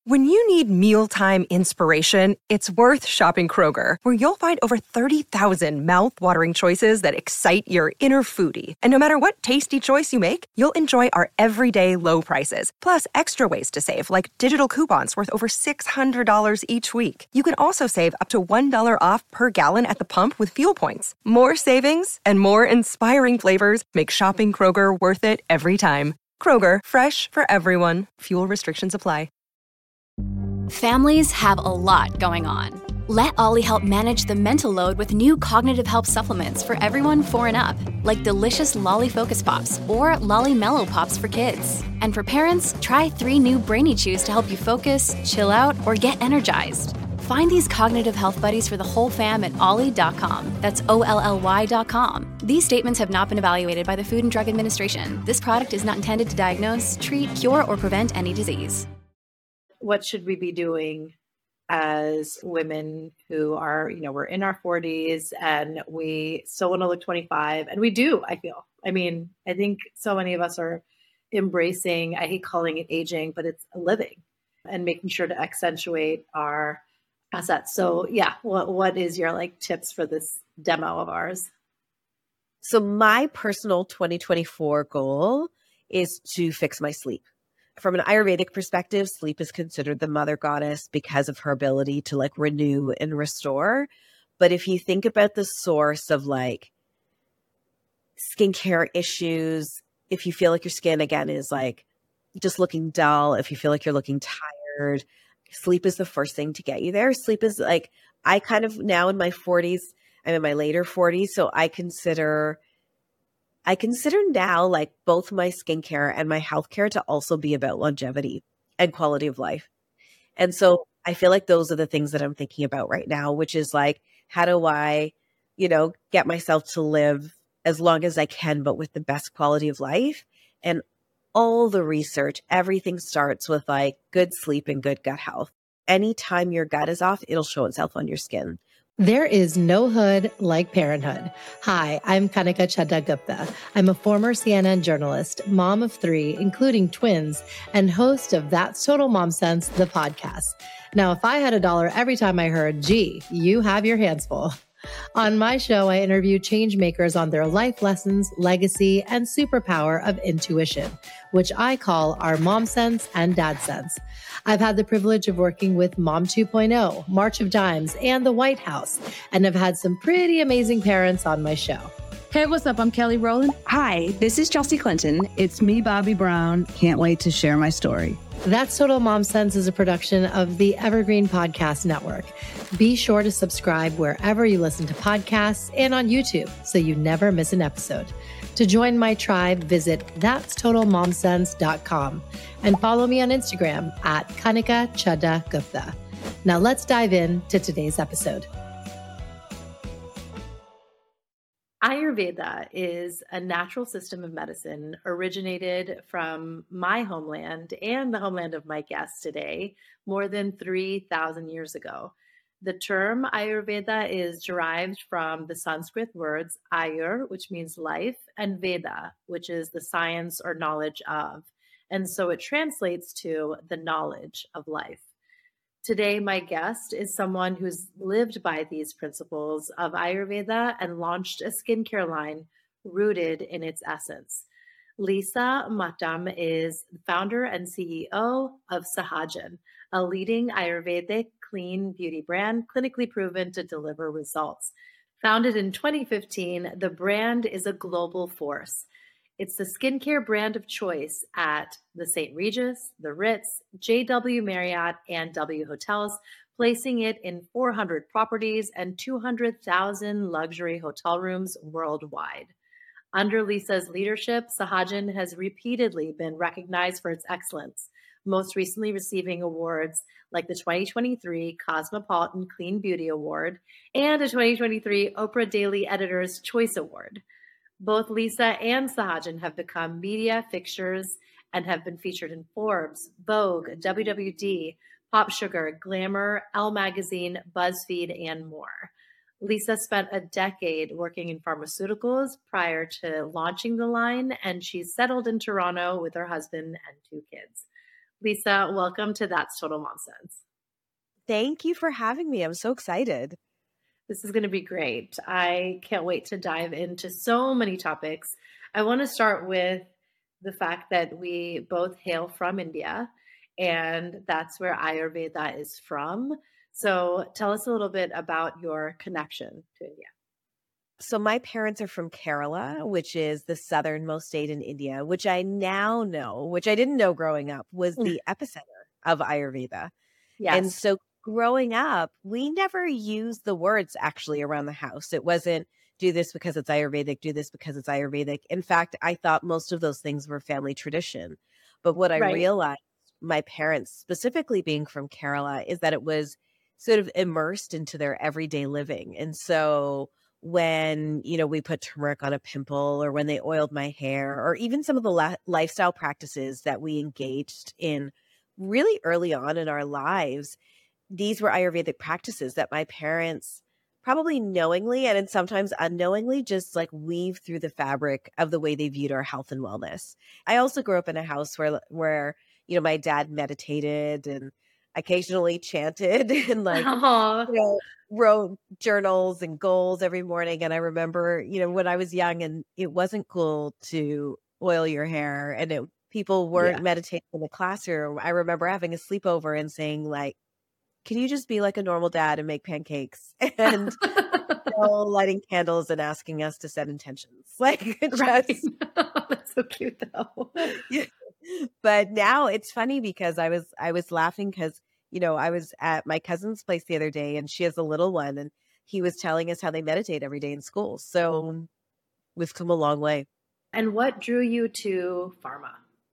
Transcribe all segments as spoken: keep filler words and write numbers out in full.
When you need mealtime inspiration, it's worth shopping Kroger, where you'll find over thirty thousand mouth-watering choices that excite your inner foodie. And no matter what tasty choice you make, you'll enjoy our everyday low prices, plus extra ways to save, like digital coupons worth over six hundred dollars each week. You can also save up to one dollar off per gallon at the pump with fuel points. More savings and more inspiring flavors make shopping Kroger worth it every time. Kroger, fresh for everyone. Fuel restrictions apply. Families have a lot going on. Let Ollie help manage the mental load with new cognitive help supplements for everyone four and up, like delicious Lolly Focus Pops or Lolly Mellow Pops for kids. And for parents, try three new Brainy Chews to help you focus, chill out, or get energized. Find these cognitive health buddies for the whole fam at ollie dot com. That's O L L Y dot com. These statements have not been evaluated by the Food and Drug Administration. This product is not intended to diagnose, treat, cure, or prevent any disease. What should we be doing as women who are, you know, we're in our forties and we still want to look twenty-five, and we do, I feel. I mean, I think so many of us are embracing, I hate calling it aging, but it's living and making sure to accentuate our assets. So yeah, what what is your like tips for this demo of ours? So my personal twenty twenty-four goal is to fix my sleep. From an Ayurvedic perspective, sleep is considered the mother goddess because of her ability to like renew and restore. But if you think about the source of like skincare issues, if you feel like your skin again is like just looking dull, if you feel like you're looking tired, sleep is the first thing to get you there. Sleep is like, I kind of now in my forties, I'm in my later forties. So I consider I consider now like both my skincare and my healthcare to also be about longevity and quality of life. And so I feel like those are the things that I'm thinking about right now, which is like, how do I, you know, get myself to live as long as I can, but with the best quality of life? And all the research, everything starts with like good sleep and good gut health. Anytime your gut is off, it'll show itself on your skin. There is no hood like parenthood. Hi, I'm Kanika Chadda Gupta. I'm a former C N N journalist, mom of three, including twins, and host of That's Total Mom Sense, the podcast. Now, if I had a dollar every time I heard, gee, you have your hands full. On my show, I interview change makers on their life lessons, legacy, and superpower of intuition, which I call our Mom Sense and Dad Sense. I've had the privilege of working with Mom two point oh, March of Dimes, and the White House, and have had some pretty amazing parents on my show. Hey, what's up? I'm Kelly Rowland. Hi, this is Chelsea Clinton. It's me, Bobby Brown. Can't wait to share my story. That's Total Mom Sense is a production of the Evergreen Podcast Network. Be sure to subscribe wherever you listen to podcasts and on YouTube so you never miss an episode. To join my tribe, visit that's total mom sense dot com and follow me on Instagram at Kanika Chadda Gupta. Now let's dive in to today's episode. Ayurveda is a natural system of medicine originated from my homeland and the homeland of my guest today more than three thousand years ago. The term Ayurveda is derived from the Sanskrit words Ayur, which means life, and Veda, which is the science or knowledge of. And so it translates to the knowledge of life. Today, my guest is someone who's lived by these principles of Ayurveda and launched a skincare line rooted in its essence. Lisa Mahtam is founder and C E O of Sahajan, a leading Ayurvedic clean beauty brand clinically proven to deliver results. Founded in twenty fifteen, the brand is a global force. It's the skincare brand of choice at the Saint Regis, the Ritz, J W Marriott, and W Hotels, placing it in four hundred properties and two hundred thousand luxury hotel rooms worldwide. Under Lisa's leadership, Sahajan has repeatedly been recognized for its excellence, most recently receiving awards like the twenty twenty-three Cosmopolitan Clean Beauty Award and the twenty twenty-three Oprah Daily Editor's Choice Award. Both Lisa and Sahajan have become media fixtures and have been featured in Forbes, Vogue, W W D, Pop Sugar, Glamour, Elle Magazine, BuzzFeed, and more. Lisa spent a decade working in pharmaceuticals prior to launching the line, and she's settled in Toronto with her husband and two kids. Lisa, welcome to That's Total Mom Sense. Thank you for having me. I'm so excited. This is going to be great. I can't wait to dive into so many topics. I want to start with the fact that we both hail from India, and that's where Ayurveda is from. So tell us a little bit about your connection to India. So my parents are from Kerala, which is the southernmost state in India, which I now know, which I didn't know growing up, was the epicenter of Ayurveda. Yes. And so growing up, we never used the words actually around the house. It wasn't do this because it's Ayurvedic, do this because it's Ayurvedic. In fact, I thought most of those things were family tradition. But what I Right. realized, my parents specifically being from Kerala, is that it was sort of immersed into their everyday living. And so when, you know, we put turmeric on a pimple, or when they oiled my hair, or even some of the la- lifestyle practices that we engaged in really early on in our lives, these were Ayurvedic practices that my parents probably knowingly and sometimes unknowingly just like weave through the fabric of the way they viewed our health and wellness. I also grew up in a house where, where, you know, my dad meditated and occasionally chanted and like, Aw. you know, wrote journals and goals every morning. And I remember, you know, when I was young and it wasn't cool to oil your hair and it, people weren't Yeah. meditating in the classroom. I remember having a sleepover and saying like, can you just be like a normal dad and make pancakes and you know, lighting candles and asking us to set intentions? Like, Right. just, That's so cute though. yeah. But now it's funny because I was, I was laughing because, you know, I was at my cousin's place the other day and she has a little one and he was telling us how they meditate every day in school. So we've come a long way. And what drew you to pharma?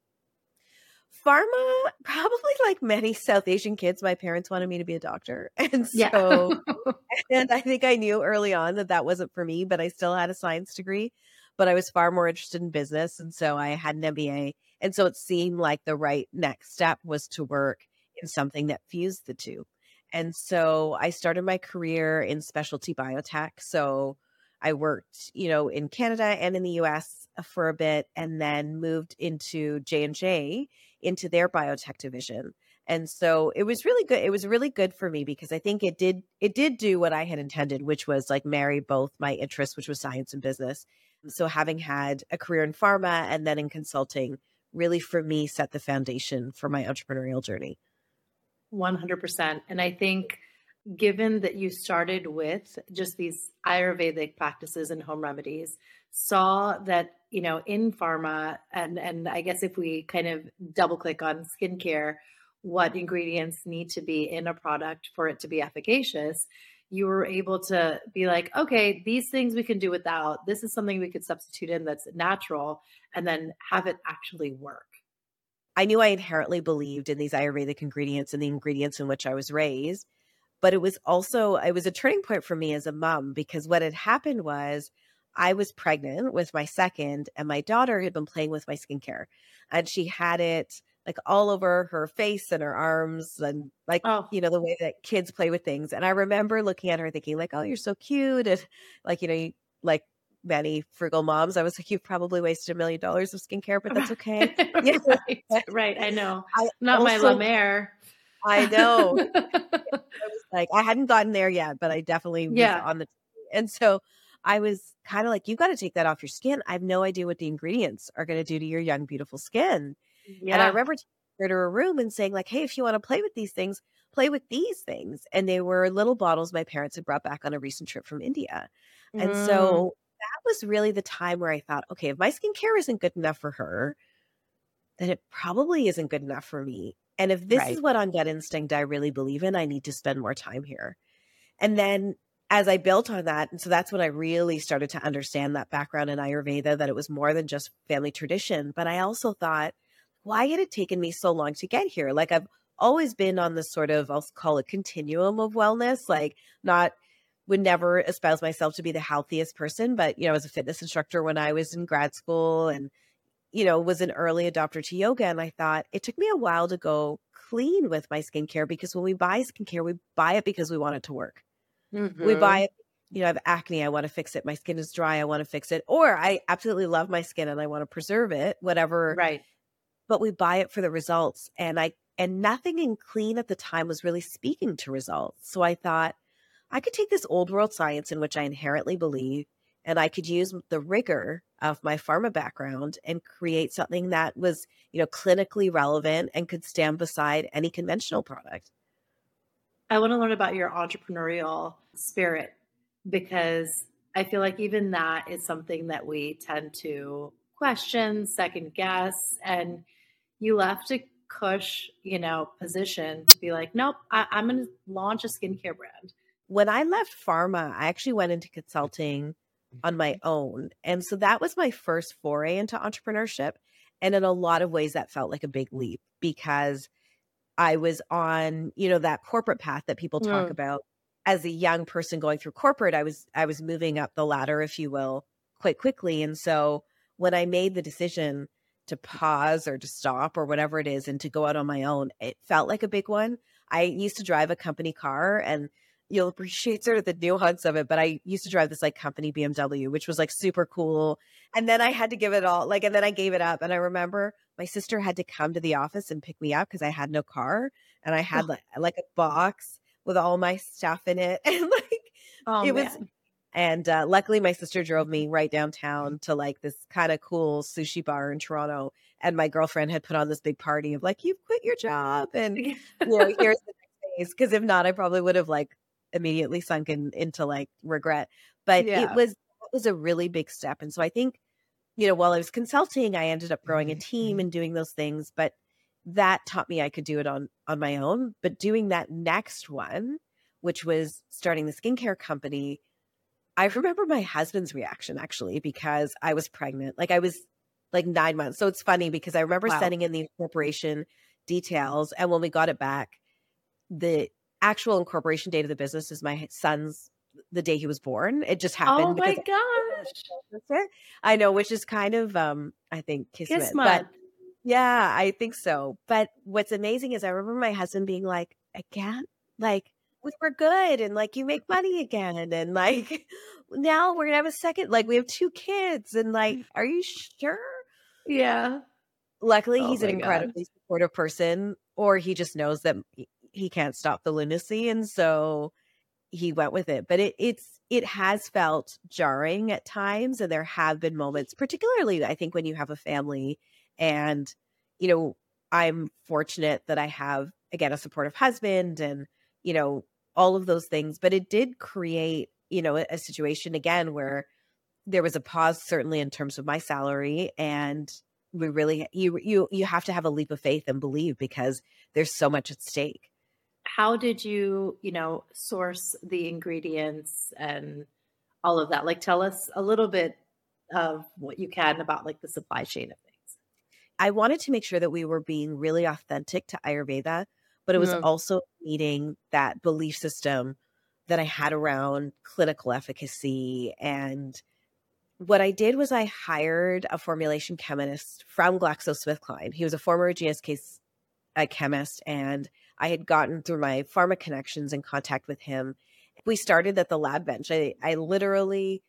Pharma, probably like many South Asian kids, my parents wanted me to be a doctor. And Yeah. so, and I think I knew early on that that wasn't for me, but I still had a science degree, but I was far more interested in business. And so I had an M B A. And so it seemed like the right next step was to work in something that fused the two. And so I started my career in specialty biotech. So I worked, you know, in Canada and in the U S for a bit, and then moved into J and J into their biotech division. And so it was really good. It was really good for me because I think it did, it did do what I had intended, which was like marry both my interests, which was science and business. So having had a career in pharma and then in consulting really for me set the foundation for my entrepreneurial journey. one hundred percent. And I think given that you started with just these Ayurvedic practices and home remedies, saw that, you know, in pharma, and, and I guess if we kind of double click on skincare, what ingredients need to be in a product for it to be efficacious, you were able to be like, okay, these things we can do without. This is something we could substitute in that's natural, and then have it actually work. I knew I inherently believed in these Ayurvedic ingredients and the ingredients in which I was raised. But it was also, it was a turning point for me as a mom because what had happened was I was pregnant with my second and my daughter had been playing with my skincare and she had it like all over her face and her arms and like, Oh. you know, the way that kids play with things. And I remember looking at her thinking like, oh, you're so cute. And like, you know, you, like many frugal moms, I was like, you've probably wasted a million dollars of skincare, but that's okay. Yeah. right, right. I know. I Not my also- La Mer. I know. I was like, I hadn't gotten there yet, but I definitely was Yeah. on the, and so I was kind of like, you got to take that off your skin. I have no idea what the ingredients are going to do to your young, beautiful skin. Yeah. And I remember taking her to a room and saying like, hey, if you want to play with these things, play with these things. And they were little bottles my parents had brought back on a recent trip from India. And Mm. so that was really the time where I thought, okay, if my skincare isn't good enough for her, then it probably isn't good enough for me. And if this Right. is what on gut instinct I really believe in, I need to spend more time here. And then as I built on that, and so that's when I really started to understand that background in Ayurveda, that it was more than just family tradition. But I also thought, why had it taken me so long to get here? Like I've always been on this sort of, I'll call it continuum of wellness, like not, would never espouse myself to be the healthiest person, but, you know, as a fitness instructor when I was in grad school and, you know, was an early adopter to yoga. And I thought it took me a while to go clean with my skincare because when we buy skincare, we buy it because we want it to work. Mhm. We buy it, you know, I have acne, I want to fix it. My skin is dry, I want to fix it. Or I absolutely love my skin and I want to preserve it, whatever. Right. But we buy it for the results. And I and nothing in clean at the time was really speaking to results. So I thought I could take this old world science in which I inherently believe, and I could use the rigor of my pharma background and create something that was, you know, clinically relevant and could stand beside any conventional product. I want to learn about your entrepreneurial spirit, because I feel like even that is something that we tend to question, second guess, and you left a cush, you know, position to be like, nope, I, I'm going to launch a skincare brand. When I left pharma, I actually went into consulting on my own. And so that was my first foray into entrepreneurship. And in a lot of ways, that felt like a big leap because I was on, you know, that corporate path that people talk Mm. about. As a young person going through corporate, I was I was moving up the ladder, if you will, quite quickly. And so when I made the decision to pause or to stop or whatever it is and to go out on my own, it felt like a big one. I used to drive a company car, and you'll appreciate sort of the nuance of it, but I used to drive this like company B M W, which was like super cool. And then I had to give it all, like, and then I gave it up. And I remember my sister had to come to the office and pick me up because I had no car. And I had like, like a box with all my stuff in it. And like, Oh, it man. was, and uh, luckily my sister drove me right downtown to like this kind of cool sushi bar in Toronto. And my girlfriend had put on this big party of like, you've quit your job. And, you know, here's the next phase. Because if not, I probably would have like immediately sunk in, into like regret. But Yeah. it was, it was a really big step. And so I think, you know, while I was consulting, I ended up growing a team and doing those things. But that taught me I could do it on on my own. But doing that next one, which was starting the skincare company, I remember my husband's reaction actually, because I was pregnant. Like I was like nine months. So it's funny because I remember Wow. sending in the incorporation details. And when we got it back, the actual incorporation date of the business is my son's, the day he was born. It just happened. Oh my because gosh. I know, which is kind of, um, I think, kismet. Kiss But month. yeah, I think so. But what's amazing is I remember my husband being like, again, like, we were good and like you make money again. And like, now we're going to have a second, like we have two kids and like, are you sure? Yeah. Luckily, Oh he's an my God. incredibly supportive person, or he just knows that he- he can't stop the lunacy. And so he went with it. But it, it's, it has felt jarring at times. And there have been moments, particularly I think when you have a family. And, you know, I'm fortunate that I have, again, a supportive husband and, you know, all of those things. But it did create, you know, a, a situation again where there was a pause, certainly in terms of my salary. And we really, you, you, you have to have a leap of faith and believe because there's so much at stake. How did you, you know, source the ingredients and all of that? Like, tell us a little bit of what you can about like the supply chain of things. I wanted to make sure that we were being really authentic to Ayurveda, but it was Mm. also meeting that belief system that I had around clinical efficacy. And what I did was I hired a formulation chemist from GlaxoSmithKline. He was a former G S K uh, chemist, and I had gotten through my pharma connections in contact with him. We started at the lab bench. I, I literally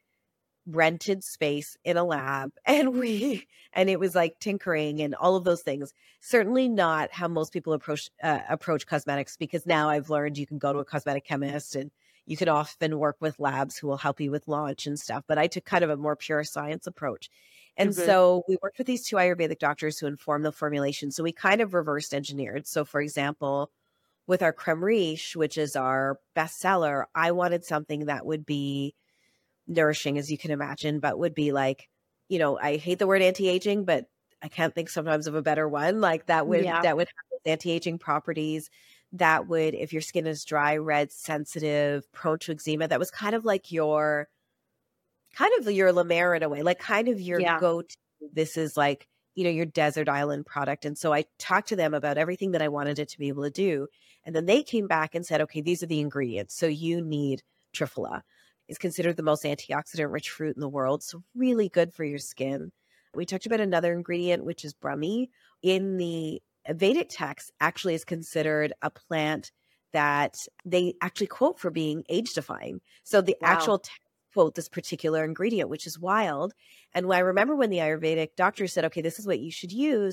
rented space in a lab and we and it was like tinkering and all of those things. Certainly not how most people approach uh, approach cosmetics, because now I've learned you can go to a cosmetic chemist and you can often work with labs who will help you with launch and stuff. But I took kind of a more pure science approach. And Mhm. so we worked with these two Ayurvedic doctors who informed the formulation. So we kind of reversed engineered. So for example, with our creme riche, which is our bestseller, I wanted something that would be nourishing, as you can imagine, but would be like, you know, I hate the word anti-aging, but I can't think sometimes of a better one. Like that would, Yeah. that would have those anti-aging properties that would, if your skin is dry, red, sensitive, prone to eczema, that was kind of like your, kind of your La Mer in a way, like kind of your Yeah. go-to. This is like, you know, your desert island product. And so I talked to them about everything that I wanted it to be able to do. And then they came back and said, okay, these are the ingredients. So you need Triphala. It's considered the most antioxidant rich fruit in the world. So really good for your skin. We talked about another ingredient, which is Brahmi. In the Vedic text, actually is considered a plant that they actually quote for being age defying. So the Wow. actual text quote this particular ingredient, which is wild. And I remember when the Ayurvedic doctor said, okay, this is what you should use,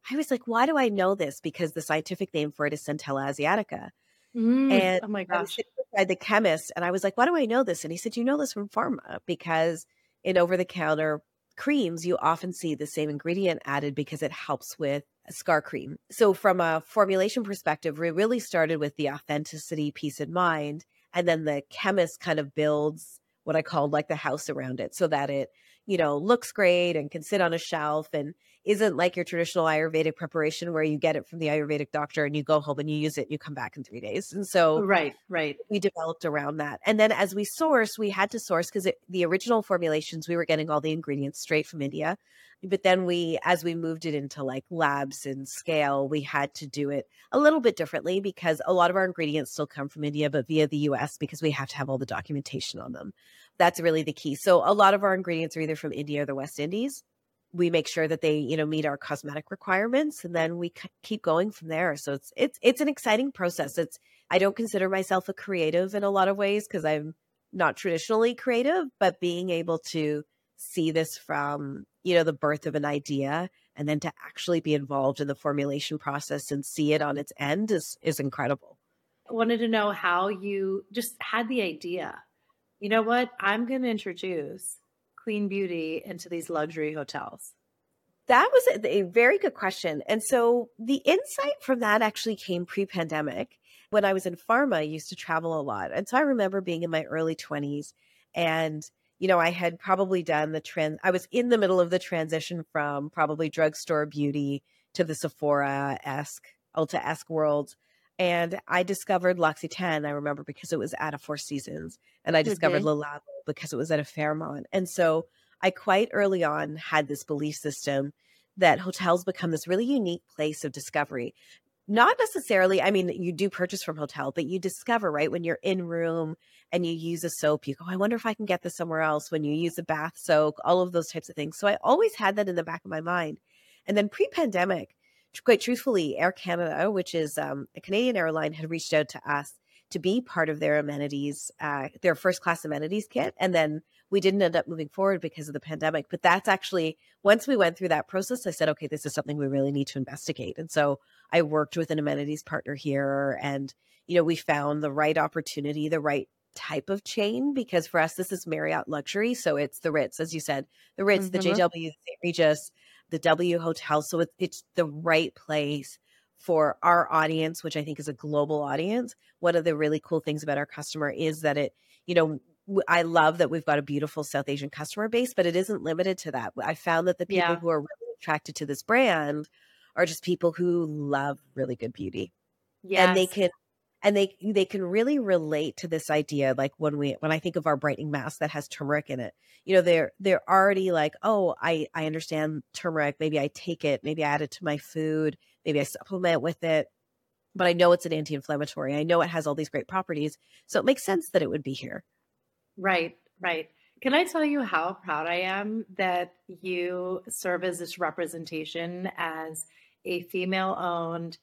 I was like, why do I know this? Because the scientific name for it is Centella asiatica. Mm, and oh my I was gosh. sitting beside the chemist and I was like, why do I know this? And he said, you know this from pharma, because in over-the-counter creams, you often see the same ingredient added because it helps with a scar cream. So from a formulation perspective, we really started with the authenticity piece in mind. And then the chemist kind of builds what I called like the house around it so that it, you know, looks great and can sit on a shelf and isn't like your traditional Ayurvedic preparation where you get it from the Ayurvedic doctor and you go home and you use it and you come back in three days. And so Right, right. we developed around that. And then as we source, we had to source because the original formulations, we were getting all the ingredients straight from India. But then we, as we moved it into like labs and scale, we had to do it a little bit differently because a lot of our ingredients still come from India, but via the U S because we have to have all the documentation on them. That's really the key. So a lot of our ingredients are either from India or the West Indies. We make sure that they, you know, meet our cosmetic requirements, and then we c- keep going from there. So it's it's it's an exciting process. It's I don't consider myself a creative in a lot of ways because I'm not traditionally creative, but being able to see this from, you know, the birth of an idea and then to actually be involved in the formulation process and see it on its end is is incredible. I wanted to know how you just had the idea. You know what? I'm going to introduce clean beauty into these luxury hotels. That was a, a very good question. And so the insight from that actually came pre-pandemic. When I was in pharma, I used to travel a lot. And so I remember being in my early twenties and, you know, I had probably done the trend. I was in the middle of the transition from probably drugstore beauty to the Sephora-esque, Ulta-esque world. And I discovered L'Occitane, I remember, because it was at a Four Seasons. And I discovered Okay. Le Labo because it was at a Fairmont. And so I quite early on had this belief system that hotels become this really unique place of discovery. Not necessarily, I mean, you do purchase from hotel, but you discover, right, when you're in room and you use a soap, you go, I wonder if I can get this somewhere else. When you use a bath soak, all of those types of things. So I always had that in the back of my mind. And then pre-pandemic, quite truthfully, Air Canada, which is um, a Canadian airline, had reached out to us to be part of their amenities, uh, their first class amenities kit. And then we didn't end up moving forward because of the pandemic. But that's actually, once we went through that process, I said, okay, this is something we really need to investigate. And so I worked with an amenities partner here and, you know, we found the right opportunity, the right type of chain, because for us, this is Marriott luxury. So it's the Ritz, as you said, the Ritz, the Mhm. J W, the Saint Regis, the W Hotel. So it's, it's the right place for our audience, which I think is a global audience. One of the really cool things about our customer is that it, you know, w- I love that we've got a beautiful South Asian customer base, but it isn't limited to that. I found that the people Yeah. who are really attracted to this brand are just people who love really good beauty. And they Yes. can and they they can really relate to this idea. Like when we when I think of our brightening mask that has turmeric in it, you know, they're they're already like, oh, I I understand turmeric. Maybe I take it. Maybe I add it to my food. Maybe I supplement with it. But I know it's an anti-inflammatory. I know it has all these great properties. So it makes sense that it would be here. Right, right. Can I tell you how proud I am that you serve as this representation as a female owned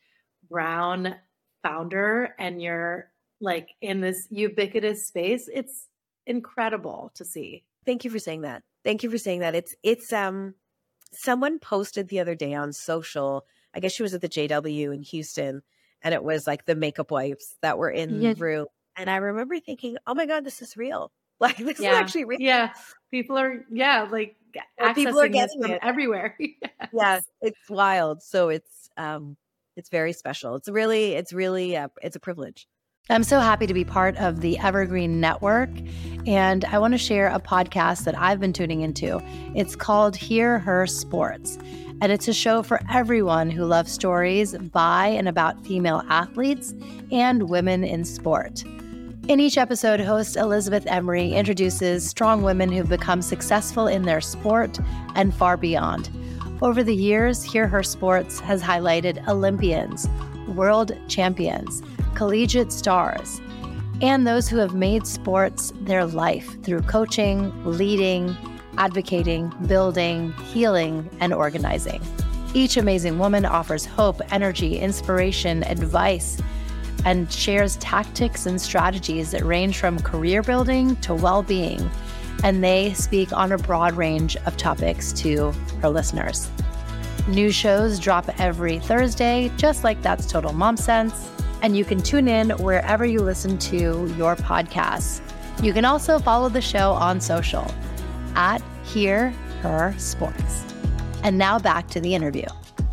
brown founder and you're like in this ubiquitous space? It's incredible to see. Thank you for saying that. Thank you for saying that. It's it's um someone posted the other day on social. I guess she was at the J W in Houston, and it was like the makeup wipes that were in Yeah. the room. And I remember thinking, oh my God, this is real. Like this is Yeah. actually real. Yeah. People are, yeah, like And people are accessing this getting from it. everywhere. Yes. Yeah, it's wild. So it's um it's very special. It's really it's really uh, it's a privilege. I'm so happy to be part of the Evergreen Network, and I want to share a podcast that I've been tuning into. It's called Hear Her Sports, and it's a show for everyone who loves stories by and about female athletes and women in sport. In each episode, host Elizabeth Emery introduces strong women who've become successful in their sport and far beyond. Over the years, Hear Her Sports has highlighted Olympians, world champions, collegiate stars, and those who have made sports their life through coaching, leading, advocating, building, healing, and organizing. Each amazing woman offers hope, energy, inspiration, advice, and shares tactics and strategies that range from career building to well-being, and they speak on a broad range of topics to her listeners. New shows drop every Thursday, just like That's Total Mom Sense, and you can tune in wherever you listen to your podcasts. You can also follow the show on social at Hear Her Sports. And now back to the interview.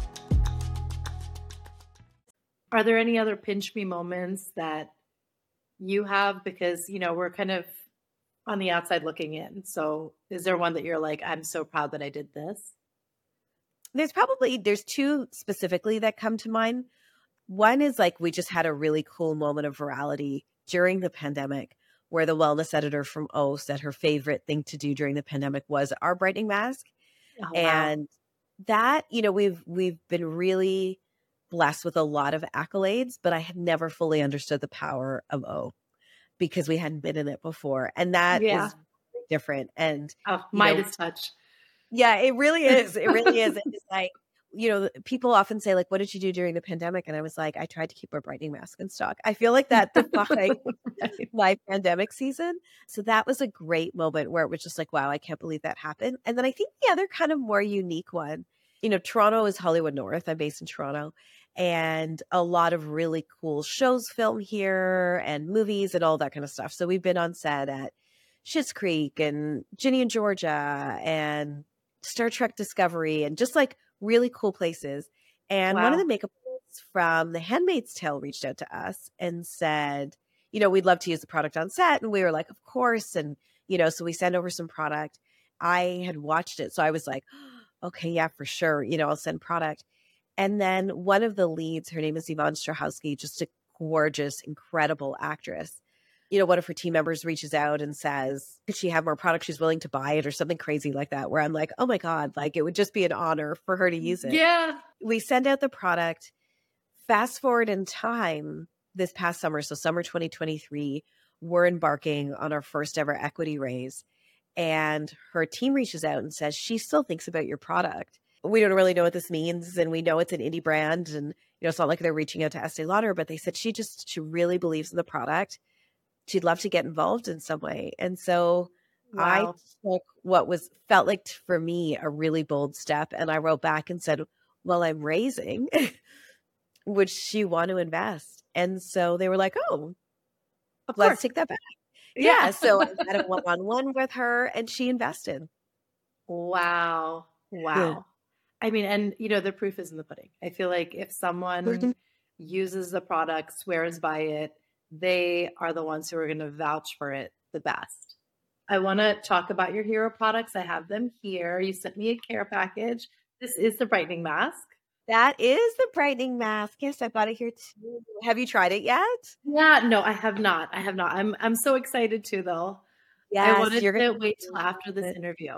Are there any other pinch me moments that you have? Because, you know, we're kind of on the outside looking in. So is there one that you're like, I'm so proud that I did this? There's probably, there's two specifically that come to mind. One is like, we just had a really cool moment of virality during the pandemic where the wellness editor from O said her favorite thing to do during the pandemic was our brightening mask. Oh, wow. And that, you know, we've, we've been really blessed with a lot of accolades, but I had never fully understood the power of O because we hadn't been in it before. And that Yeah. is different. And Oh, you know, Midas touch. yeah, it really is. It really is. It's like, you know, people often say, like, what did you do during the pandemic? And I was like, I tried to keep a brightening mask in stock. I feel like that defined my pandemic season. So that was a great moment where it was just like, wow, I can't believe that happened. And then I think the other kind of more unique one, you know, Toronto is Hollywood North. I'm based in Toronto. And a lot of really cool shows film here and movies and all that kind of stuff. So we've been on set at Schitt's Creek and Ginny and Georgia and Star Trek Discovery and just like really cool places. And Wow. one of the makeup artists from The Handmaid's Tale reached out to us and said, you know, we'd love to use the product on set. And we were like, of course. And, you know, so we sent over some product. I had watched it. So I was like, okay, yeah, for sure. You know, I'll send product. And then one of the leads, her name is Yvonne Strahovski, just a gorgeous, incredible actress. You know, one of her team members reaches out and says, could she have more product? She's willing to buy it or something crazy like that, where I'm like, oh my God, like it would just be an honor for her to use it. Yeah. We send out the product. Fast forward in time this past summer. So summer twenty twenty-three, we're embarking on our first ever equity raise. And her team reaches out and says, she still thinks about your product. We don't really know what this means. And we know it's an indie brand. And, you know, it's not like they're reaching out to Estee Lauder, but they said she just, she really believes in the product. She'd love to get involved in some way. And so Wow. I took what was felt like for me a really bold step. And I wrote back and said, well, I'm raising. Would she want to invest? And so they were like, oh, Of let's course. take that back. Yeah. Yeah. So I had a one-on-one with her and she invested. Wow. Wow. Yeah. I mean, and you know, the proof is in the pudding. I feel like if someone uses the product, swears by it, they are the ones who are going to vouch for it the best. I want to talk about your hero products. I have them here. You sent me a care package. This is the brightening mask. That is the brightening mask. Yes, I've got it here too. Have you tried it yet? Yeah, no, I have not. I have not. I'm I'm so excited too, though. Yes, I wanted you're to gonna wait till love after this it. interview.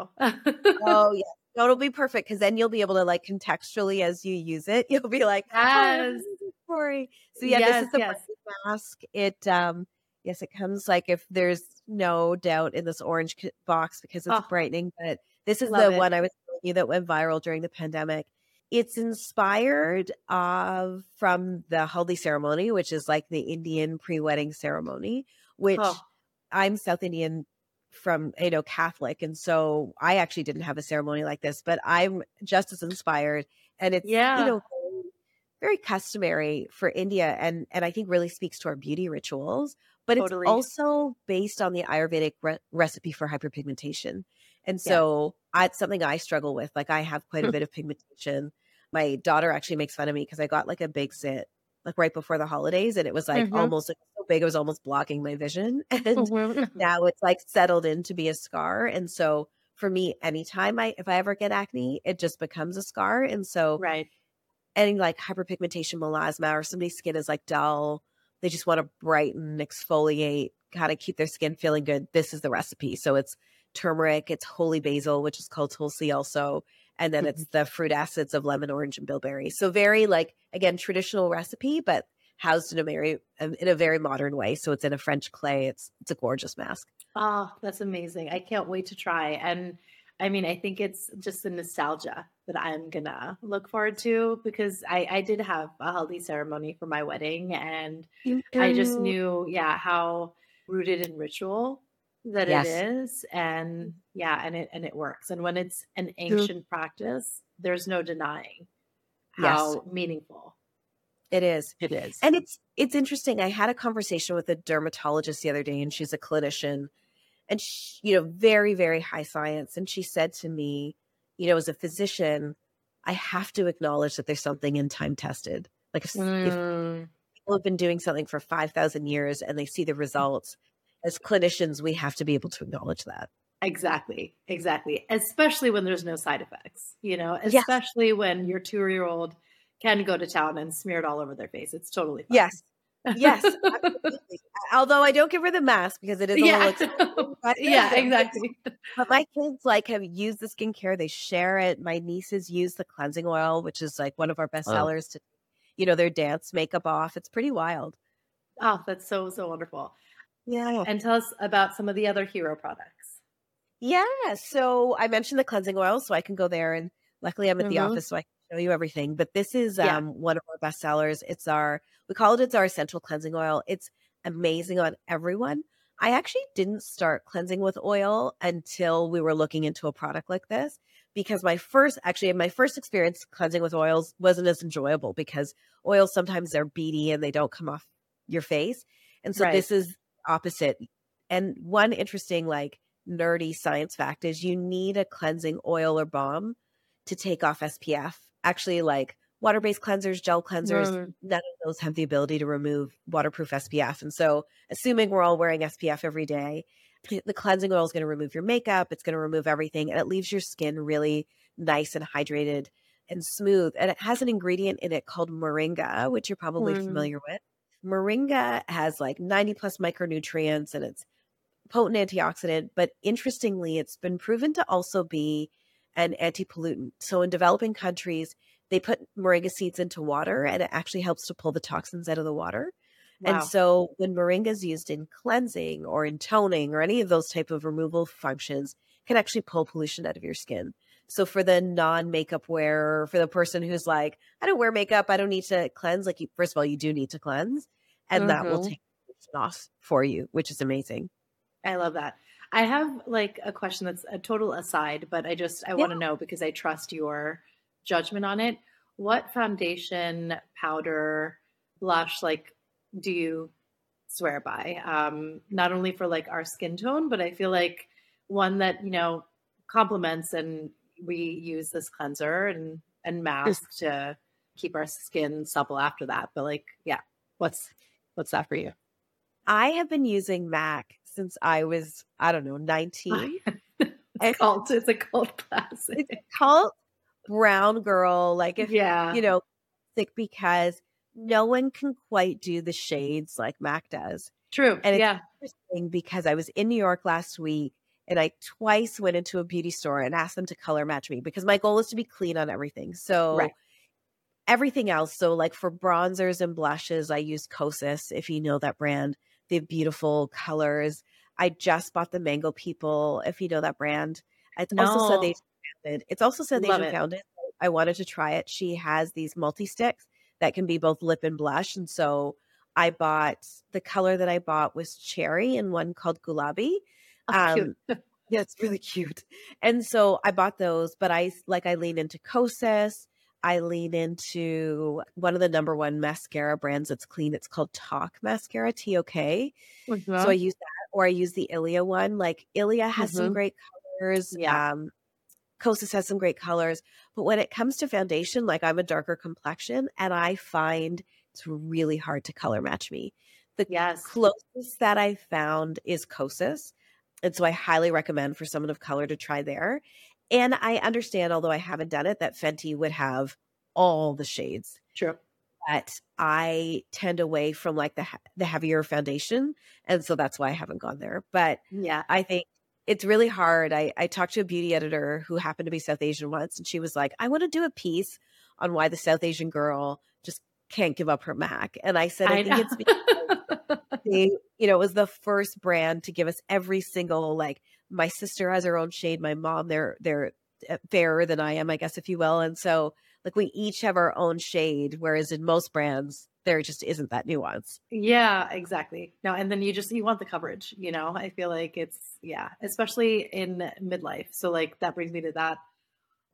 Oh, yeah. No, it'll be perfect because then you'll be able to like contextually as you use it, you'll be like, oh, Yes. story. So yeah, Yes, this is the yes. brightening mask. It um yes, it comes like if there's no doubt in this orange c- box because it's Oh, brightening, but this is love the it. one I was telling you that went viral during the pandemic. It's inspired of from the Haldi ceremony, which is like the Indian pre-wedding ceremony, which Oh, I'm South Indian from, you know, Catholic. And so I actually didn't have a ceremony like this, but I'm just as inspired. And it's, you yeah, know, very customary for India and and I think really speaks to our beauty rituals, but it's totally. also based on the Ayurvedic re- recipe for hyperpigmentation. And Yes. so I, it's something I struggle with. Like I have quite a bit of pigmentation. My daughter actually makes fun of me because I got like a big zit like right before the holidays and it was like Mhm. almost like, so big it was almost blocking my vision. And Mhm. now it's like settled in to be a scar. And so for me, anytime I if I ever get acne, it just becomes a scar. And so Right. any like hyperpigmentation, melasma, or somebody's skin is like dull, they just want to brighten, exfoliate, kind of keep their skin feeling good. This is the recipe. So it's turmeric, it's holy basil, which is called tulsi also, and then it's the fruit acids of lemon, orange, and bilberry. So very like again traditional recipe, but housed in a very in a very modern way. So it's in a French clay. It's it's a gorgeous mask. Oh, that's amazing. I can't wait to try. And I mean, I think it's just the nostalgia that I'm gonna look forward to because I, I did have a haldi ceremony for my wedding and I just knew, yeah, how rooted in ritual that it Yes. is. And yeah, and it and it works. And when it's an ancient practice, there's no denying Yes. how meaningful It is. it is. And it's it's interesting. I had a conversation with a dermatologist the other day, and she's a clinician, and she, you know, very, very high science. And she said to me, you know, as a physician, I have to acknowledge that there's something in time tested. Like if, Mm. if people have been doing something for five thousand years and they see the results, as clinicians, we have to be able to acknowledge that. Exactly. Exactly. Especially when there's no side effects, you know, Yes. especially when your two-year-old can go to town and smear it all over their face. It's totally fine. Yes. Yes, absolutely. Although I don't give her the mask because it is a Yeah. little expensive. But Yeah, exactly. But my kids like have used the skincare. They share it. My nieces use the cleansing oil, which is like one of our best Oh. sellers to, you know, their dance makeup off. It's pretty wild. Oh, that's so, so wonderful. Yeah. And tell us about some of the other hero products. Yeah. So I mentioned the cleansing oil, so I can go there. And luckily I'm at the Mhm. office, so I can show you everything. But this is Yeah. um, one of our best sellers. It's our, we call it, it's our essential cleansing oil. It's amazing on everyone. I actually didn't start cleansing with oil until we were looking into a product like this, because my first, actually my first experience cleansing with oils wasn't as enjoyable because oils, sometimes they're beady and they don't come off your face. And so Right. this is opposite. And one interesting, like, nerdy science fact is you need a cleansing oil or balm to take off S P F. Actually, like water-based cleansers, gel cleansers, Mm. none of those have the ability to remove waterproof S P F. And so assuming we're all wearing S P F every day, the cleansing oil is going to remove your makeup. It's going to remove everything. And it leaves your skin really nice and hydrated and smooth. And it has an ingredient in it called moringa, which you're probably Mm. familiar with. Moringa has like ninety plus micronutrients and it's potent antioxidant, but interestingly, it's been proven to also be an anti-pollutant. So in developing countries, they put moringa seeds into water and it actually helps to pull the toxins out of the water. Wow. And so when moringa is used in cleansing or in toning or any of those type of removal functions, it can actually pull pollution out of your skin. So for the non-makeup wearer, for the person who's like, I don't wear makeup, I don't need to cleanse. Like, you, first of all, you do need to cleanse, and that will Mhm. take pollution off for you, which is amazing. I love that. I have like a question that's a total aside, but I just, I Yeah. want to know because I trust your judgment on it. What foundation, powder, blush, like, do you swear by? Um, not only for like our skin tone, but I feel like one that, you know, complements, and we use this cleanser and, and mask to keep our skin supple after that. But like, yeah, what's, what's that for you? I have been using MAC since I was, I don't know, nineteen. it's And called, it's a cult classic. it's called brown girl. Like, if, Yeah. you know, thick, because no one can quite do the shades like MAC does. True. And it's Yeah. interesting because I was in New York last week and I twice went into a beauty store and asked them to color match me because my goal is to be clean on everything. So Right. everything else. So like for bronzers and blushes, I use Kosas, if you know that brand. They have beautiful colors. I just bought the Mango People, if you know that brand. It's also No. South Asian founded. It's also South Love Asian it. founded. I wanted to try it. She has these multi-sticks that can be both lip and blush. And so I bought, the color that I bought was cherry and one called gulabi. Oh, cute. Um, yeah, it's really cute. And so I bought those, but I like, I lean into Kosas. I lean into one of the number one mascara brands that's clean. It's called Talk Mascara, T O K. Mhm. So I use that, or I use the Ilia one. Like, Ilia has some Mhm. great colors. Yeah. Um, Kosas has some great colors. But when it comes to foundation, like, I'm a darker complexion and I find it's really hard to color match me. The Yes. closest that I found is Kosas. And so I highly recommend for someone of color to try there. And I understand, although I haven't done it, that Fenty would have all the shades. True. But I tend away from like the the heavier foundation. And so that's why I haven't gone there. But Yeah. I think it's really hard. I, I talked to a beauty editor who happened to be South Asian once, and she was like, I want to do a piece on why the South Asian girl just can't give up her MAC. And I said, I, I think know. it's because they, you know, it was the first brand to give us every single, like, my sister has her own shade. My mom, they're, they're fairer than I am, I guess, if you will. And so like we each have our own shade, whereas in most brands, there just isn't that nuance. Yeah, exactly. No, and then you just, you want the coverage, you know, I feel like it's, yeah, especially in midlife. So like that brings me to that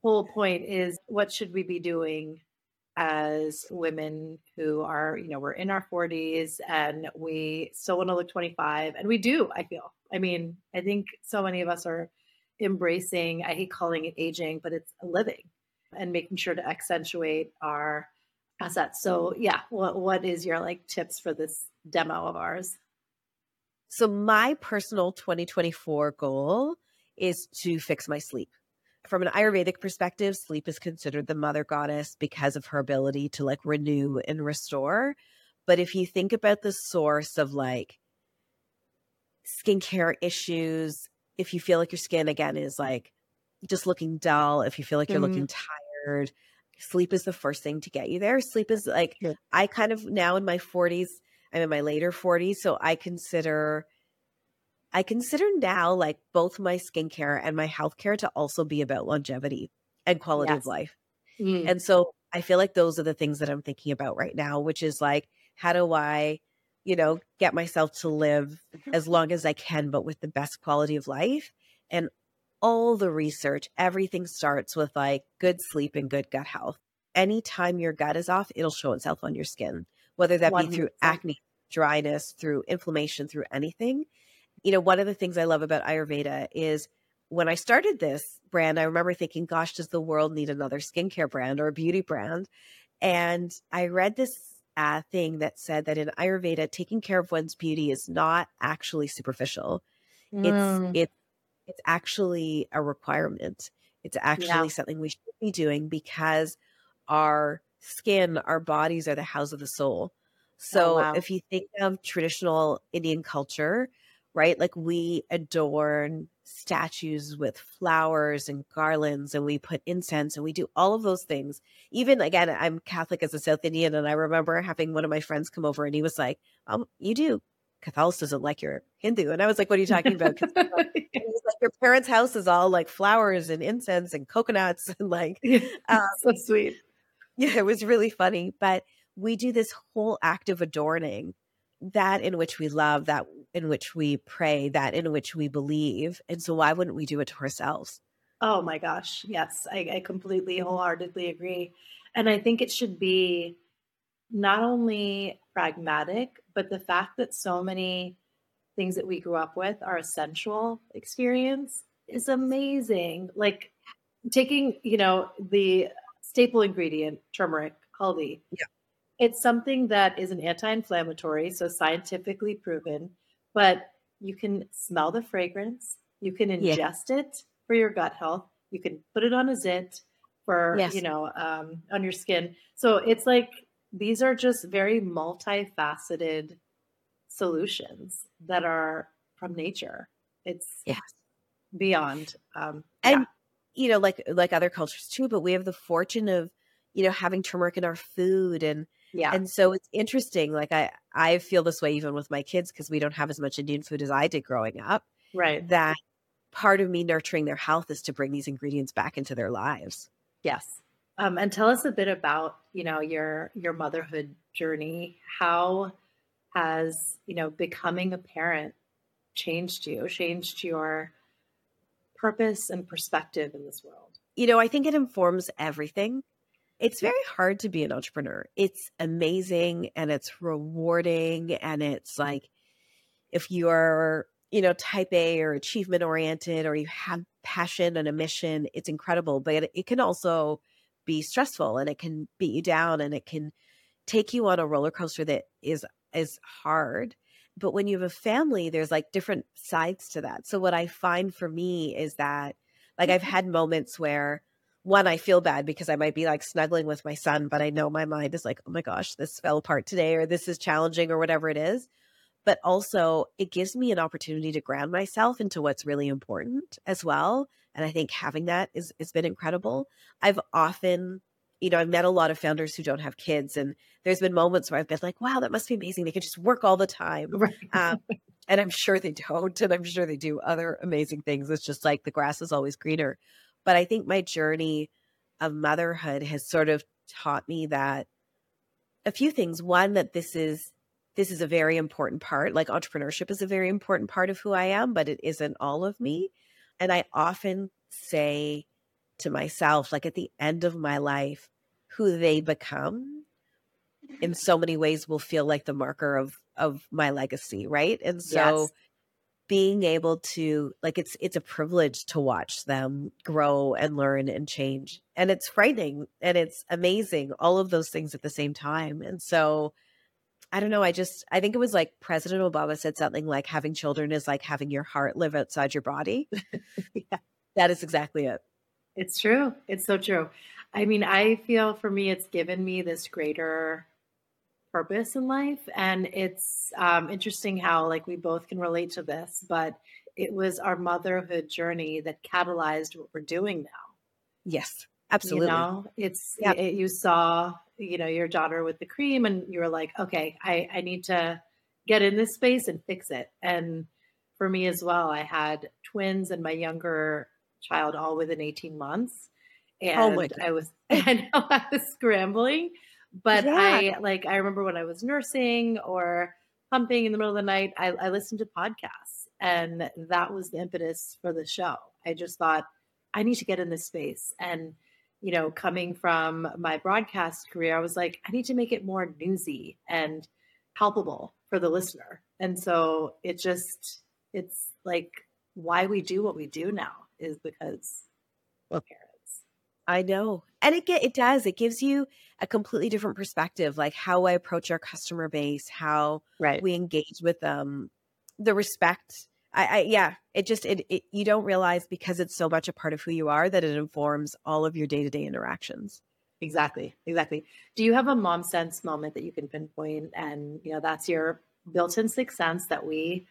whole point is, what should we be doing as women who are, you know, we're in our forties and we still want to look twenty-five. And we do, I feel. I mean, I think so many of us are embracing, I hate calling it aging, but it's a living and making sure to accentuate our assets. So yeah, what what is your like tips for this demo of ours? So my personal twenty twenty-four goal is to fix my sleep. From an Ayurvedic perspective, sleep is considered the mother goddess because of her ability to like renew and restore. But if you think about the source of like skincare issues, if you feel like your skin again is like just looking dull, if you feel like you're Mhm. looking tired, sleep is the first thing to get you there. Sleep is like, Sure. I kind of now in my forties, I'm in my later forties. So I consider, I consider now like both my skincare and my healthcare to also be about longevity and quality of Yes. life. Mm. And so I feel like those are the things that I'm thinking about right now, which is like, how do I, you know, get myself to live as long as I can, but with the best quality of life? And all the research, everything starts with like good sleep and good gut health. Anytime your gut is off, it'll show itself on your skin, whether that be through one hundred percent. acne, dryness, through inflammation, through anything. You know, one of the things I love about Ayurveda is when I started this brand, I remember thinking, gosh, does the world need another skincare brand or a beauty brand? And I read this uh, thing that said that in Ayurveda, taking care of one's beauty is not actually superficial. It's Mm. it, it's actually a requirement. It's actually Yeah. something we should be doing because our skin, our bodies are the house of the soul. Oh, So wow. if you think of traditional Indian culture, right? Like we adorn statues with flowers and garlands and we put incense and we do all of those things. Even again, I'm Catholic as a South Indian, and I remember having one of my friends come over and he was like, um, you do Catholicism like you're Hindu. And I was like, what are you talking about? 'Cause, you know, and he was like, your parents' house is all like flowers and incense and coconuts and like, um, So sweet. yeah, it was really funny. But we do this whole act of adorning, that in which we love, that in which we pray, that in which we believe. And so why wouldn't we do it to ourselves? Oh my gosh. Yes, I, I completely wholeheartedly agree. And I think it should be not only pragmatic, but the fact that so many things that we grew up with are a sensual experience is amazing. Like taking, you know, the staple ingredient, turmeric, haldi, Yeah. it's something that is an anti-inflammatory, so scientifically proven, but you can smell the fragrance, you can Yeah. ingest it for your gut health, you can put it on a zit for, you Yes. know, um, on your skin. So it's like these are just very multifaceted solutions that are from nature. It's Yes. beyond, um, yeah, And, you know, like like other cultures too, but we have the fortune of, you know, having turmeric in our food. And yeah, and so it's interesting. Like I I feel this way even with my kids because we don't have as much Indian food as I did growing up. right. That part of me nurturing their health is to bring these ingredients back into their lives. Yes. Um, and tell us a bit about, you know, your your motherhood journey. How has, you know, becoming a parent changed you, changed your purpose and perspective in this world? You know, I think it informs everything. It's very hard to be an entrepreneur. It's amazing and it's rewarding. And it's like, if you're, you know, type A or achievement oriented, or you have passion and a mission, it's incredible. But it, it can also be stressful and it can beat you down and it can take you on a roller coaster that is is hard. But when you have a family, there's like different sides to that. So what I find for me is that like I've had moments where one, I feel bad because I might be like snuggling with my son, but I know my mind is like, oh my gosh, this fell apart today, or this is challenging, or whatever it is. But also it gives me an opportunity to ground myself into what's really important as well. And I think having that is has been incredible. I've often, you know, I've met a lot of founders who don't have kids, and there's been moments where I've been like, wow, that must be amazing. They can just work all the time. Right. Um, and I'm sure they don't. And I'm sure they do other amazing things. It's just like the grass is always greener. But I think my journey of motherhood has sort of taught me that a few things. One, that this is this is a very important part. Like entrepreneurship is a very important part of who I am, but it isn't all of me. And I often say to myself, like at the end of my life, who they become in so many ways will feel like the marker of, of my legacy. Right. And so Yes. being able to like, it's, it's a privilege to watch them grow and learn and change. And it's frightening and it's amazing, all of those things at the same time. And so I don't know. I just, I think it was like President Obama said something like having children is like having your heart live outside your body. Yeah. That is exactly it. It's true. It's so true. I mean, I feel for me, it's given me this greater purpose in life. And it's um, interesting how like we both can relate to this, but it was our motherhood journey that catalyzed what we're doing now. Yes, absolutely. You know, it's, Yeah. it, you saw, you know, your daughter with the cream and you were like, okay, I, I need to get in this space and fix it. And for me as well, I had twins and my younger child all within eighteen months. And Oh my I was, I know I was scrambling, but Yeah. I like, I remember when I was nursing or pumping in the middle of the night, I, I listened to podcasts and that was the impetus for the show. I just thought I need to get in this space. And, you know, coming from my broadcast career, I was like, I need to make it more newsy and palpable for the listener. And so it just, it's like why we do what we do now is because we're parents. I know. And it get, it does. It gives you a completely different perspective, like how I approach our customer base, how Right. we engage with them, the respect. I, I yeah, it just, it, it, you don't realize because it's so much a part of who you are that it informs all of your day-to-day interactions. Exactly. Exactly. Do you have a mom sense moment that you can pinpoint? And, you know, that's your built-in sixth sense that we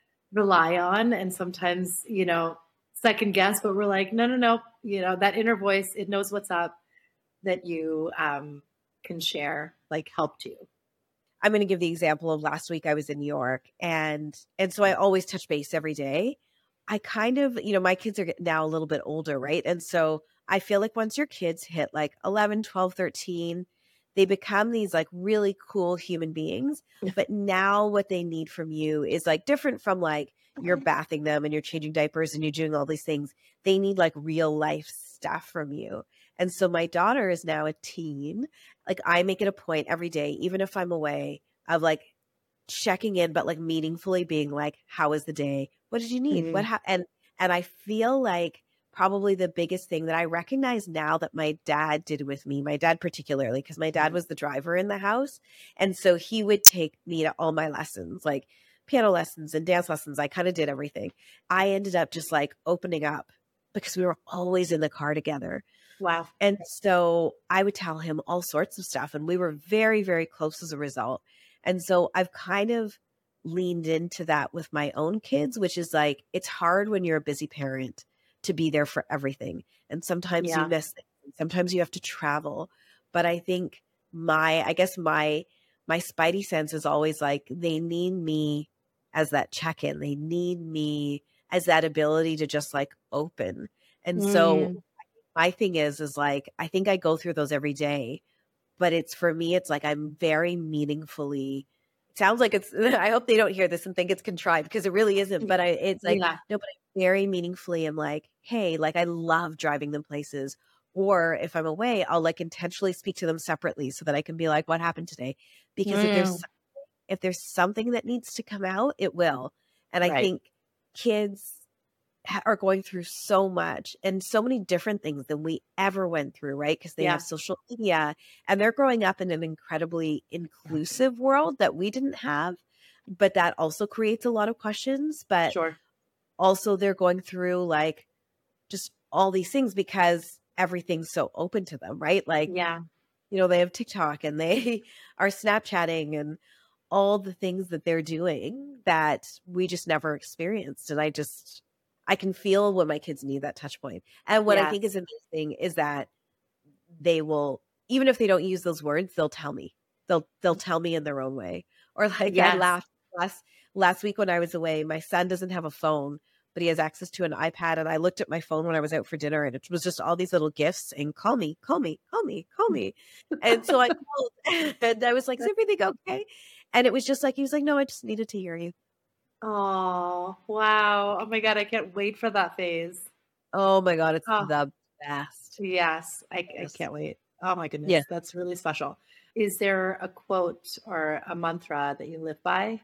rely on. And sometimes, you know, second guess, but we're like, no, no, no, you know, that inner voice, it knows what's up that you um, can share, like helped you. I'm going to give the example of last week I was in New York and, and so I always touch base every day. I kind of, you know, my kids are now a little bit older, right? And so I feel like once your kids hit like eleven, twelve, thirteen, they become these like really cool human beings. But now what they need from you is like different from like you're bathing them and you're changing diapers and you're doing all these things. They need like real life stuff from you. And so my daughter is now a teen. Like I make it a point every day, even if I'm away, of like checking in, but like meaningfully being like, how was the day? What did you need? Mhm. What happened? And, and I feel like probably the biggest thing that I recognize now that my dad did with me, my dad particularly, because my dad was the driver in the house. And so he would take me to all my lessons, like piano lessons and dance lessons. I kind of did everything. I ended up just like opening up because we were always in the car together. Wow. And so I would tell him all sorts of stuff. And we were very, very close as a result. And so I've kind of leaned into that with my own kids, which is like, it's hard when you're a busy parent to be there for everything. And sometimes Yeah. you miss things. Sometimes you have to travel. But I think my, I guess my, my spidey sense is always like, they need me as that check-in. They need me as that ability to just like open. And so Mm. my thing is, is like, I think I go through those every day, but it's for me, it's like, I'm very meaningfully, it sounds like it's, I hope they don't hear this and think it's contrived because it really isn't, but I, it's like, Yeah. no, but I very meaningfully am like, hey, like I love driving them places. Or if I'm away, I'll like intentionally speak to them separately so that I can be like, what happened today? Because if there's, Mm. if there's something that needs to come out, it will. And I Right. think kids ha- are going through so much and so many different things than we ever went through, right? Because they Yeah. have social media and they're growing up in an incredibly inclusive world that we didn't have, but that also creates a lot of questions. But Sure. also they're going through like just all these things because everything's so open to them, right? Like, Yeah. you know, they have TikTok and they are Snapchatting and all the things that they're doing that we just never experienced. And I just, I can feel when my kids need that touch point. And what I Yes. think is amazing is that they will, even if they don't use those words, they'll tell me. They'll they'll tell me in their own way. Or like I Yes. laughed last last week when I was away. My son doesn't have a phone, but he has access to an iPad. And I looked at my phone when I was out for dinner, and it was just all these little gifts and call me, call me, call me, call me. And so I called, and I was like, "Is everything okay?" And it was just like he was like, "No, I just needed to hear you." Oh, wow. Oh my God. I can't wait for that phase. Oh my God, it's Oh, the best. Yes. I, I Yes. can't wait. Oh my goodness. Yeah. That's really special. Is there a quote or a mantra that you live by?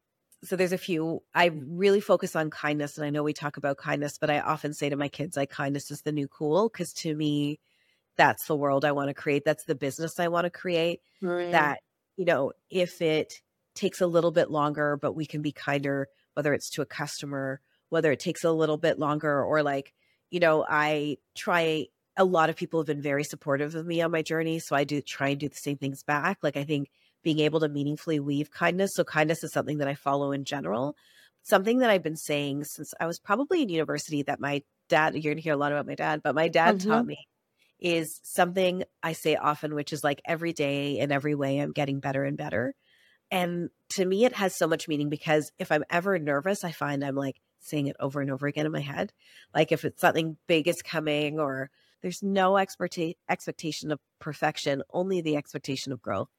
So there's a few. I really focus on kindness, and I know we talk about kindness, but I often say to my kids, like, kindness is the new cool, because to me, that's the world I want to create. That's the business I want to create. Right. That, you know, if it takes a little bit longer, but we can be kinder, whether it's to a customer, whether it takes a little bit longer, or like, you know, I try, a lot of people have been very supportive of me on my journey. So I do try and do the same things back. Like, I think being able to meaningfully weave kindness. So kindness is something that I follow in general. Something that I've been saying since I was probably in university that my dad, you're going to hear a lot about my dad, but my dad Mhm. taught me, is something I say often, which is like, every day in every way, I'm getting better and better. And to me, it has so much meaning, because if I'm ever nervous, I find I'm like saying it over and over again in my head. Like, if it's something big is coming, or there's no expecta- expectation of perfection, only the expectation of growth.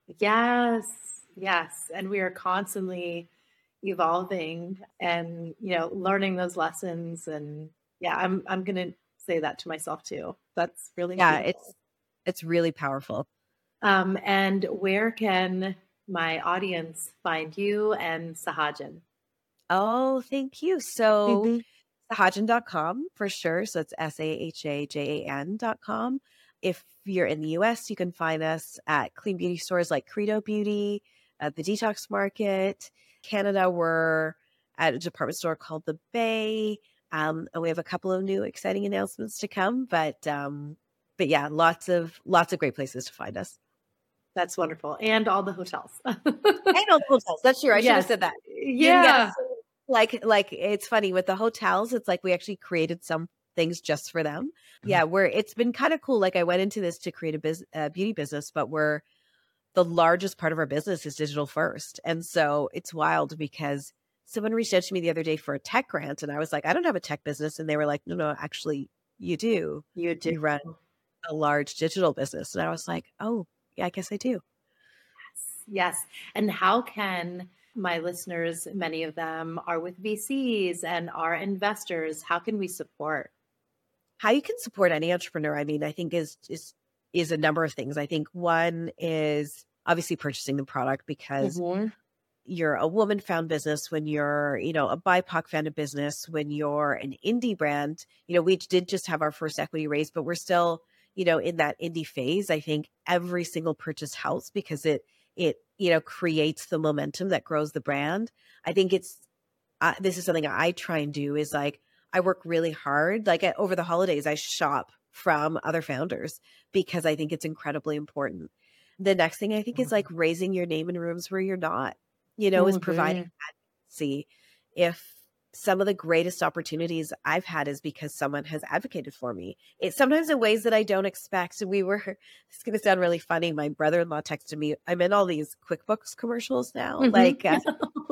Yes. Yes. And we are constantly evolving and, you know, learning those lessons. And yeah, I'm, I'm going to say that to myself too. That's really Yeah, beautiful. it's it's really powerful. Um, and where can my audience find you and Sahajan? Oh, thank you. So Mhm. sahajan dot com for sure. So it's S A H A J A N dot com. If you're in the U S, you can find us at clean beauty stores like Credo Beauty, at the Detox Market. Canada, we're at a department store called The Bay. Um, and we have a couple of new exciting announcements to come. But um, but yeah, lots of lots of great places to find us. That's wonderful. And all the hotels. And all the hotels. That's true. I should have Yes. said that. You can Yeah. get like like it's funny with the hotels. It's like we actually created some things just for them. Yeah, we're it's been kind of cool. Like, I went into this to create a biz, uh, beauty business, but we're the largest part of our business is digital first, and so it's wild because someone reached out to me the other day for a tech grant, and I was like, I don't have a tech business, and they were like, No, no, actually, you do. You do. You run a large digital business, and I was like, Oh, yeah, I guess I do. Yes. And how can my listeners, many of them are with V Cs and are investors, how can we support? How you can support any entrepreneur, I mean, I think is is is a number of things. I think one is obviously purchasing the product, because Mhm. you're a woman found business, when you're, you know, a B I P O C founded business, when you're an indie brand. You know, we did just have our first equity raise, but we're still, you know, in that indie phase. I think every single purchase helps, because it it, you know, creates the momentum that grows the brand. I think it's uh, this is something I try and do, is like, I work really hard. Like, at, over the holidays, I shop from other founders, because I think it's incredibly important. The next thing I think is like raising your name in rooms where you're not, you know, is providing advocacy. If some of the greatest opportunities I've had is because someone has advocated for me, it's sometimes in ways that I don't expect. We were, it's going to sound really funny. My brother-in-law texted me, I'm in all these QuickBooks commercials now. Mhm. Like, uh,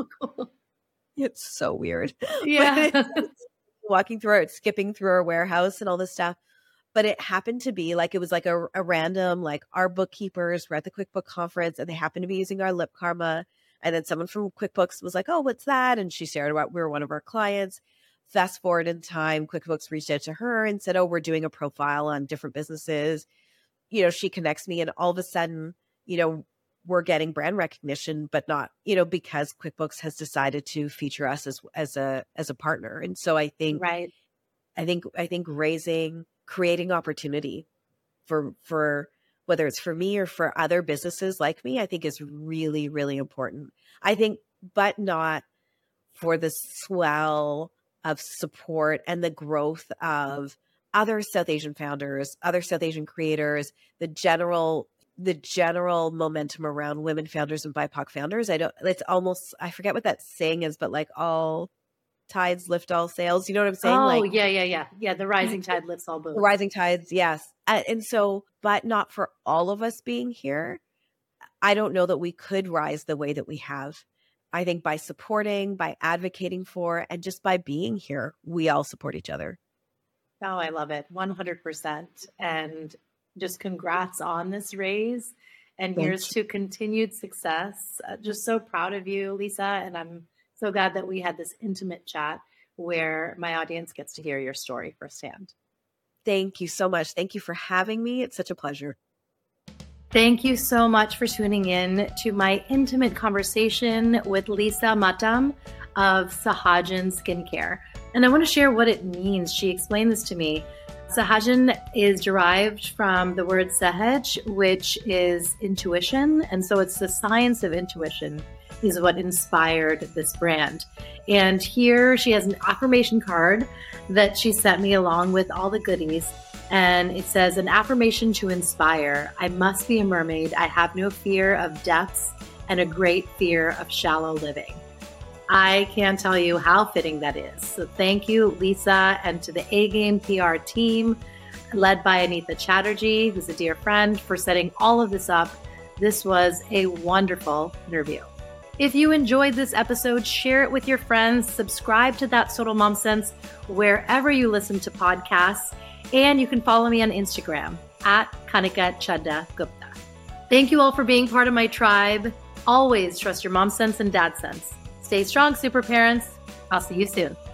it's so weird. Yeah. But it's walking through it, skipping through our warehouse and all this stuff. But it happened to be like, it was like a, a random, like, our bookkeepers were at the QuickBook conference, and they happened to be using our Lip Karma. And then someone from QuickBooks was like, oh, what's that? And she shared about, we were one of our clients. Fast forward in time, QuickBooks reached out to her and said, oh, we're doing a profile on different businesses. You know, she connects me, and all of a sudden, you know, we're getting brand recognition, but not, you know, because QuickBooks has decided to feature us as, as a, as a partner. And so I think, Right. I think, I think raising, creating opportunity for, for whether it's for me or for other businesses like me, I think is really, really important. I think, but not for the swell of support and the growth of other South Asian founders, other South Asian creators, the general the general momentum around women founders and B I P O C founders. I don't, it's almost, I forget what that saying is, but like, all tides lift all sails. You know what I'm saying? Oh, Like, yeah, yeah, yeah. Yeah. The rising tide lifts all boats. the rising tides. Yes. Uh, and so, but not for all of us being here. I don't know that we could rise the way that we have. I think by supporting, by advocating for, and just by being here, we all support each other. Oh, I love it. one hundred percent. And just congrats on this raise, and Thank here's to continued success. Uh, just so proud of you, Lisa. And I'm so glad that we had this intimate chat where my audience gets to hear your story firsthand. Thank you so much. Thank you for having me. It's such a pleasure. Thank you so much for tuning in to my intimate conversation with Lisa Matam of Sahajan Skincare. And I want to share what it means. She explained this to me. Sahajan is derived from the word sahaj, which is intuition. And so it's the science of intuition is what inspired this brand. And here she has an affirmation card that she sent me along with all the goodies. And it says, an affirmation to inspire. I must be a mermaid. I have no fear of depths and a great fear of shallow living. I can't tell you how fitting that is. So thank you, Lisa, and to the A-Game P R team, led by Anita Chatterjee, who's a dear friend, for setting all of this up. This was a wonderful interview. If you enjoyed this episode, share it with your friends, subscribe to That's Total Mom Sense wherever you listen to podcasts, and you can follow me on Instagram at Kanika Chadda Gupta. Thank you all for being part of my tribe. Always trust your mom sense and dad sense. Stay strong, super parents. I'll see you soon.